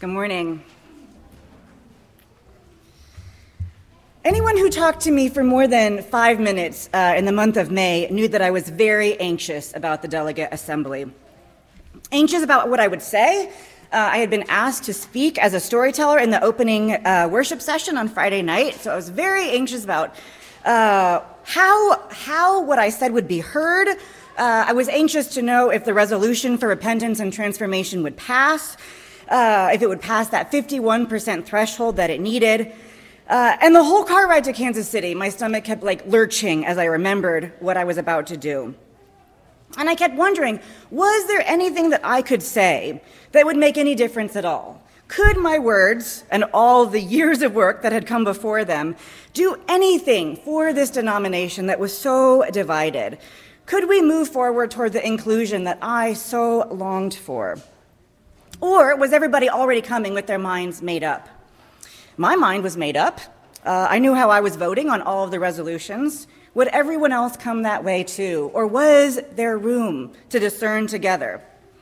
Good morning. Anyone who talked to me for more than 5 minutes in the month of May knew that I was very anxious about the delegate assembly. Anxious about what I would say. I had been asked to speak as a storyteller in the opening worship session on Friday night, so I was very anxious about how what I said would be heard. I was anxious to know if the resolution for repentance and transformation would pass, if it would pass that 51% threshold that it needed. And the whole car ride to Kansas City, my stomach kept lurching as I remembered what I was about to do. And I kept wondering, was there anything that I could say that would make any difference at all? Could my words and all the years of work that had come before them do anything for this denomination that was so divided? Could we move forward toward the inclusion that I so longed for? Or was everybody already coming with their minds made up? My mind was made up. I knew how I was voting on all of the resolutions. Would everyone else come that way too? Or was there room to discern together?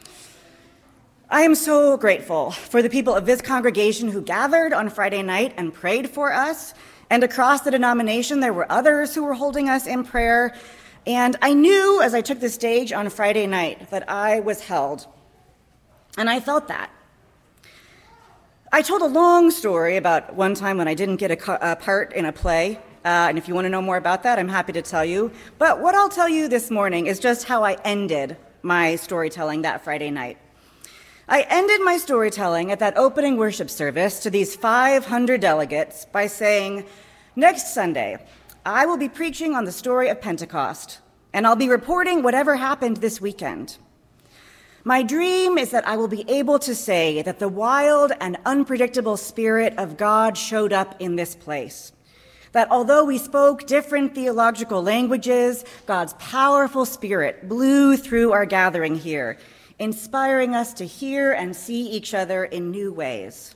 I am so grateful for the people of this congregation who gathered on Friday night and prayed for us. And across the denomination, there were others who were holding us in prayer. And I knew as I took the stage on Friday night that I was held. And I felt that. I told a long story about one time when I didn't get a part in a play, and if you want to know more about that, I'm happy to tell you. But what I'll tell you this morning is just how I ended my storytelling that Friday night. I ended my storytelling at that opening worship service to these 500 delegates by saying, next Sunday, I will be preaching on the story of Pentecost, and I'll be reporting whatever happened this weekend. My dream is that I will be able to say that the wild and unpredictable Spirit of God showed up in this place. That although we spoke different theological languages, God's powerful Spirit blew through our gathering here, inspiring us to hear and see each other in new ways.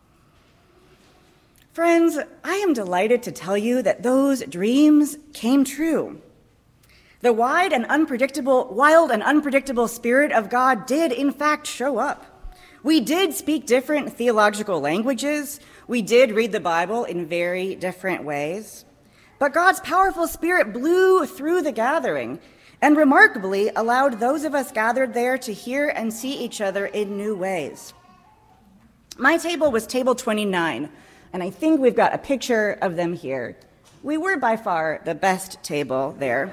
Friends, I am delighted to tell you that those dreams came true. The wild and unpredictable Spirit of God did, in fact, show up. We did speak different theological languages. We did read the Bible in very different ways. But God's powerful Spirit blew through the gathering and remarkably allowed those of us gathered there to hear and see each other in new ways. My table was table 29, and I think we've got a picture of them here. We were by far the best table there.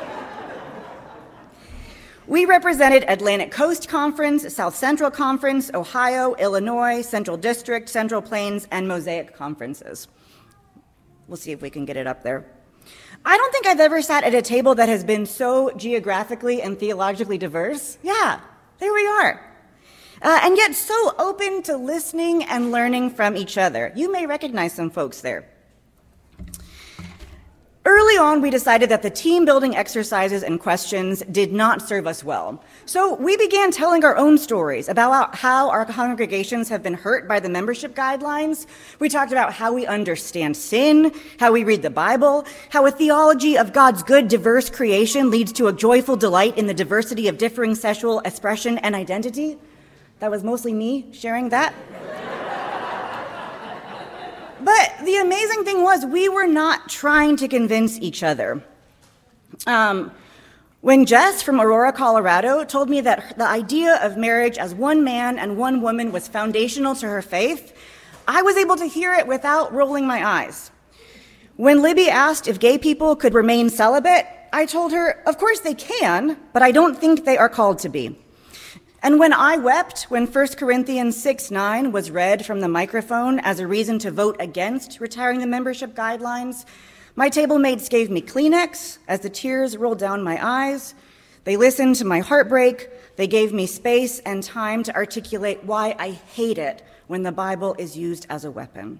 We represented Atlantic Coast Conference, South Central Conference, Ohio, Illinois, Central District, Central Plains, and Mosaic conferences. We'll see if we can get it up there. I don't think I've ever sat at a table that has been so geographically and theologically diverse. Yeah, there we are. And yet so open to listening and learning from each other. You may recognize some folks there. Early on, we decided that the team-building exercises and questions did not serve us well. So we began telling our own stories about how our congregations have been hurt by the membership guidelines. We talked about how we understand sin, how we read the Bible, how a theology of God's good, diverse creation leads to a joyful delight in the diversity of differing sexual expression and identity. That was mostly me sharing that. But the amazing thing was we were not trying to convince each other. When Jess from Aurora, Colorado told me that the idea of marriage as one man and one woman was foundational to her faith, I was able to hear it without rolling my eyes. When Libby asked if gay people could remain celibate, I told her, of course they can, but I don't think they are called to be. And when I wept when 1 Corinthians 6:9 was read from the microphone as a reason to vote against retiring the membership guidelines, my table mates gave me Kleenex as the tears rolled down my eyes. They listened to my heartbreak. They gave me space and time to articulate why I hate it when the Bible is used as a weapon.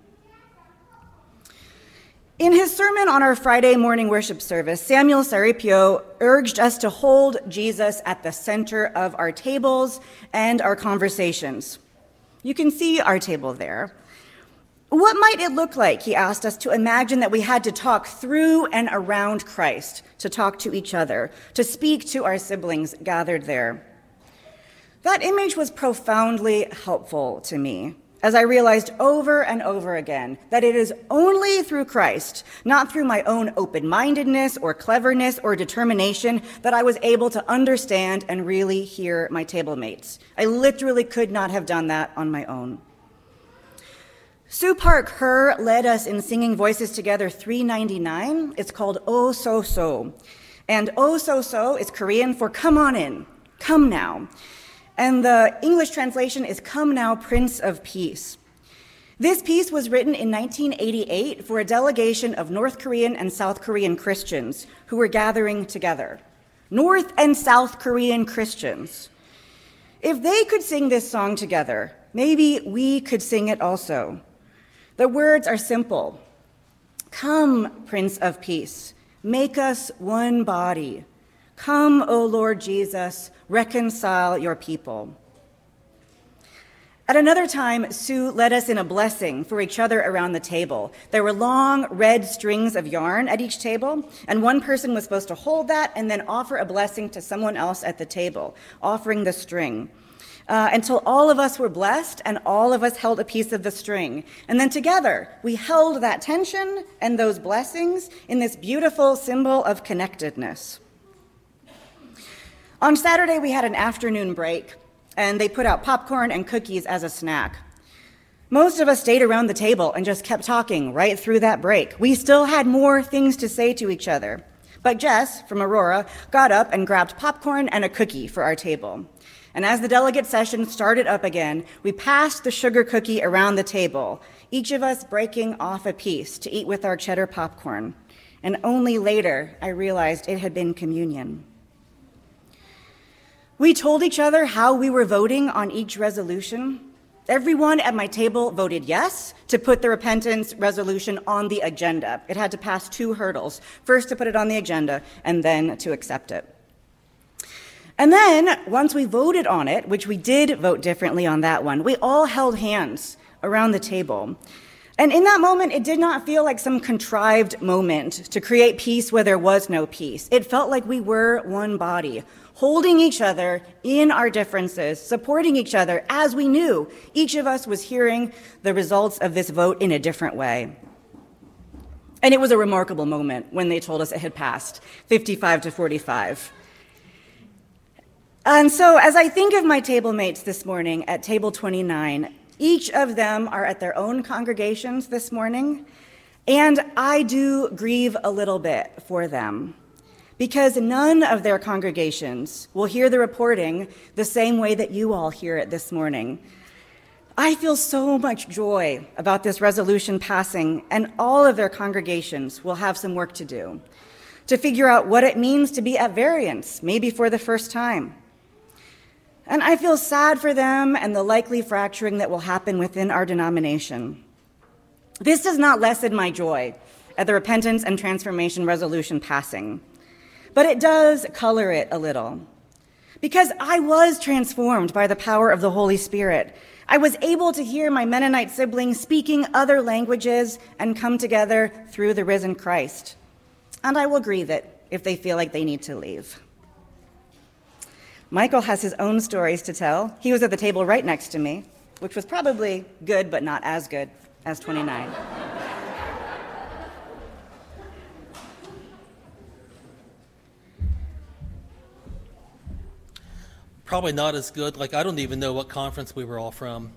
In his sermon on our Friday morning worship service, Samuel Saripio urged us to hold Jesus at the center of our tables and our conversations. You can see our table there. What might it look like, he asked us, to imagine that we had to talk through and around Christ, to talk to each other, to speak to our siblings gathered there? That image was profoundly helpful to me, as I realized over and over again that it is only through Christ, not through my own open-mindedness or cleverness or determination, that I was able to understand and really hear my table mates. I literally could not have done that on my own. Sue Park Her led us in singing Voices Together 399. It's called Oh So So. And Oh So So is Korean for come on in, come now. And the English translation is Come Now, Prince of Peace. This piece was written in 1988 for a delegation of North Korean and South Korean Christians who were gathering together. North and South Korean Christians. If they could sing this song together, maybe we could sing it also. The words are simple. Come, Prince of Peace, make us one body. Come, O Lord Jesus, reconcile your people. At another time, Sue led us in a blessing for each other around the table. There were long red strings of yarn at each table, and one person was supposed to hold that and then offer a blessing to someone else at the table, offering the string. Until all of us were blessed and all of us held a piece of the string. And then together, we held that tension and those blessings in this beautiful symbol of connectedness. On Saturday, we had an afternoon break, and they put out popcorn and cookies as a snack. Most of us stayed around the table and just kept talking right through that break. We still had more things to say to each other. But Jess, from Aurora, got up and grabbed popcorn and a cookie for our table. And as the delegate session started up again, we passed the sugar cookie around the table, each of us breaking off a piece to eat with our cheddar popcorn. And only later, I realized it had been communion. We told each other how we were voting on each resolution. Everyone at my table voted yes to put the repentance resolution on the agenda. It had to pass 2 hurdles, first to put it on the agenda and then to accept it. And then, once we voted on it, which we did vote differently on that one, we all held hands around the table. And in that moment, it did not feel like some contrived moment to create peace where there was no peace. It felt like we were one body, holding each other in our differences, supporting each other as we knew each of us was hearing the results of this vote in a different way. And it was a remarkable moment when they told us it had passed, 55 to 45. And so as I think of my table mates this morning at table 29, each of them are at their own congregations this morning, and I do grieve a little bit for them, because none of their congregations will hear the reporting the same way that you all hear it this morning. I feel so much joy about this resolution passing, and all of their congregations will have some work to do to figure out what it means to be at variance, maybe for the first time. And I feel sad for them and the likely fracturing that will happen within our denomination. This does not lessen my joy at the repentance and transformation resolution passing, but it does color it a little. Because I was transformed by the power of the Holy Spirit. I was able to hear my Mennonite siblings speaking other languages and come together through the risen Christ. And I will grieve it if they feel like they need to leave. Michael has his own stories to tell. He was at the table right next to me, which was probably good, but not as good as 29. Probably not as good. Like, I don't even know what conference we were all from.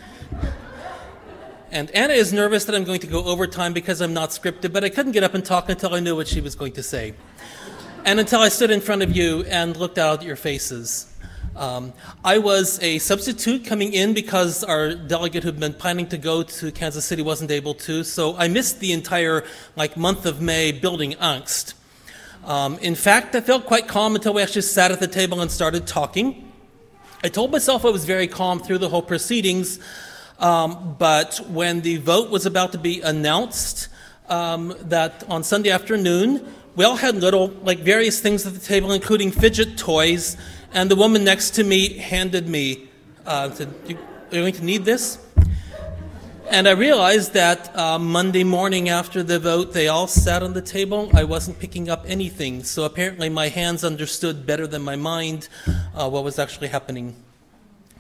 And Anna is nervous that I'm going to go overtime because I'm not scripted, but I couldn't get up and talk until I knew what she was going to say. And until I stood in front of you and looked out at your faces. I was a substitute coming in because our delegate who'd been planning to go to Kansas City wasn't able to, so I missed the entire month of May building angst. In fact, I felt quite calm until we actually sat at the table and started talking. I told myself I was very calm through the whole proceedings, but when the vote was about to be announced, that on Sunday afternoon, we all had little, various things at the table, including fidget toys, and the woman next to me handed me, said, "Are you going to need this?" And I realized that Monday morning after the vote, they all sat on the table. I wasn't picking up anything, so apparently my hands understood better than my mind what was actually happening.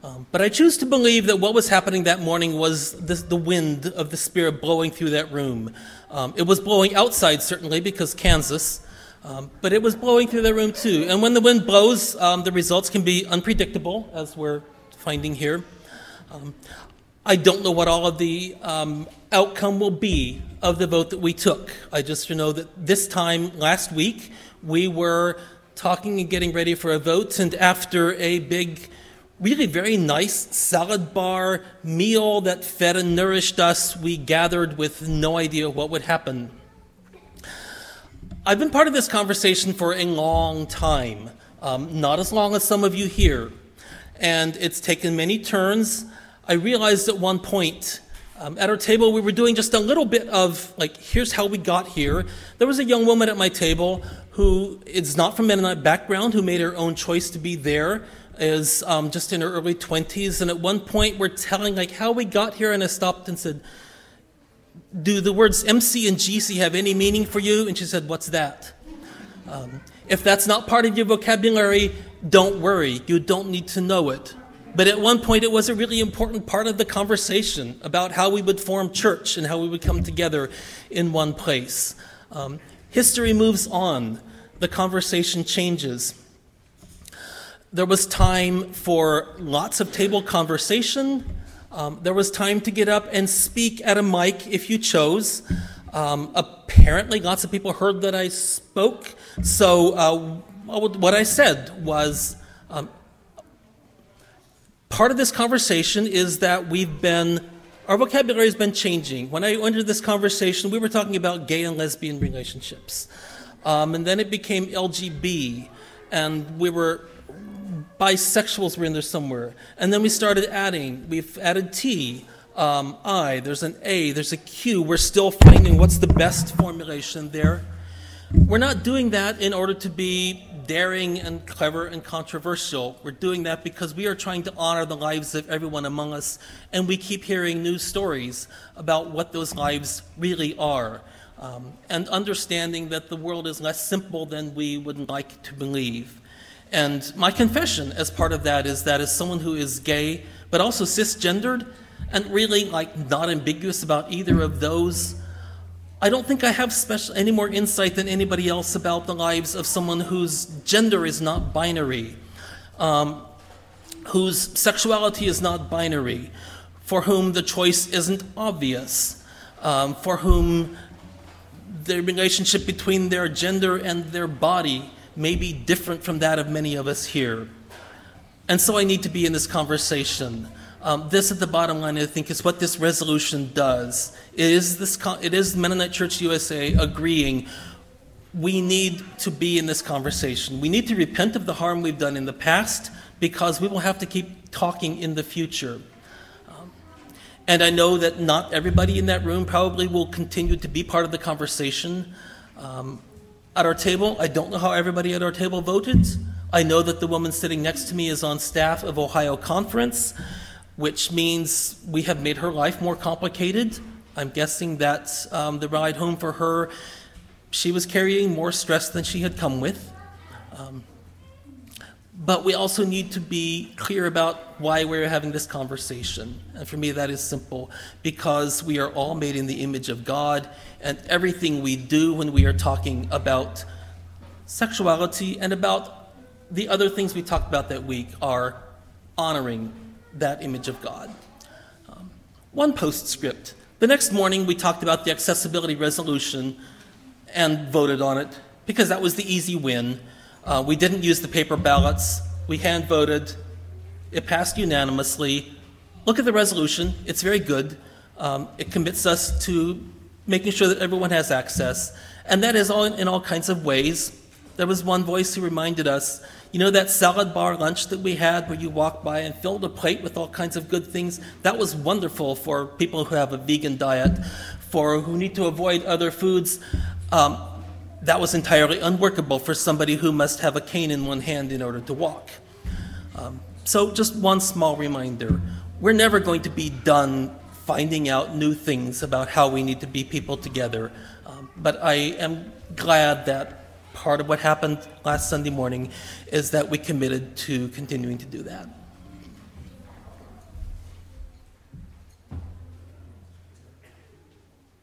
But I choose to believe that what was happening that morning was the wind of the Spirit blowing through that room. It was blowing outside, certainly, because Kansas, but it was blowing through the room too. And when the wind blows, the results can be unpredictable, as we're finding here. I don't know what all of the outcome will be of the vote that we took. I just know that this time last week, we were talking and getting ready for a vote, and after a big, really very nice salad bar meal that fed and nourished us, we gathered with no idea what would happen. I've been part of this conversation for a long time, not as long as some of you here, and it's taken many turns. I realized at one point, at our table, we were doing just a little bit of, here's how we got here. There was a young woman at my table who is not from Mennonite background, who made her own choice to be there, is just in her early 20s. And at one point, we're telling, how we got here, and I stopped and said, do the words MC and GC have any meaning for you? And she said, what's that? If that's not part of your vocabulary, don't worry. You don't need to know it. But at one point, it was a really important part of the conversation about how we would form church and how we would come together in one place. History moves on. The conversation changes. There was time for lots of table conversation. There was time to get up and speak at a mic if you chose. Apparently, lots of people heard that I spoke. So what I said was, part of this conversation is that our vocabulary has been changing. When I entered this conversation, we were talking about gay and lesbian relationships. And then it became LGB, and bisexuals were in there somewhere. And then we've added T, I, there's an A, there's a Q. We're still finding what's the best formulation there. We're not doing that in order to be daring and clever and controversial. We're doing that because we are trying to honor the lives of everyone among us, and we keep hearing news stories about what those lives really are, and understanding that the world is less simple than we would like to believe. And my confession as part of that is that as someone who is gay, but also cisgendered, and really not ambiguous about either of those, I don't think I have any more insight than anybody else about the lives of someone whose gender is not binary, whose sexuality is not binary, for whom the choice isn't obvious, for whom the relationship between their gender and their body may be different from that of many of us here. And so I need to be in this conversation. This, at the bottom line, I think, is what this resolution does. It is Mennonite Church USA agreeing we need to be in this conversation. We need to repent of the harm we've done in the past, because we will have to keep talking in the future. And I know that not everybody in that room probably will continue to be part of the conversation. At our table, I don't know how everybody at our table voted. I know that the woman sitting next to me is on staff of Ohio Conference, which means we have made her life more complicated. I'm guessing that the ride home for her, she was carrying more stress than she had come with. But we also need to be clear about why we're having this conversation. And for me, that is simple, because we are all made in the image of God, and everything we do when we are talking about sexuality and about the other things we talked about that week are honoring that image of God. One postscript. The next morning, we talked about the accessibility resolution and voted on it, because that was the easy win. We didn't use the paper ballots. We hand voted. It passed unanimously. Look at the resolution. It's very good. It commits us to making sure that everyone has access. And that is all in all kinds of ways. There was one voice who reminded us, that salad bar lunch that we had where you walked by and filled a plate with all kinds of good things? That was wonderful for people who have a vegan diet, for who need to avoid other foods. That was entirely unworkable for somebody who must have a cane in one hand in order to walk. So just one small reminder. We're never going to be done finding out new things about how we need to be people together. But I am glad that part of what happened last Sunday morning is that we committed to continuing to do that.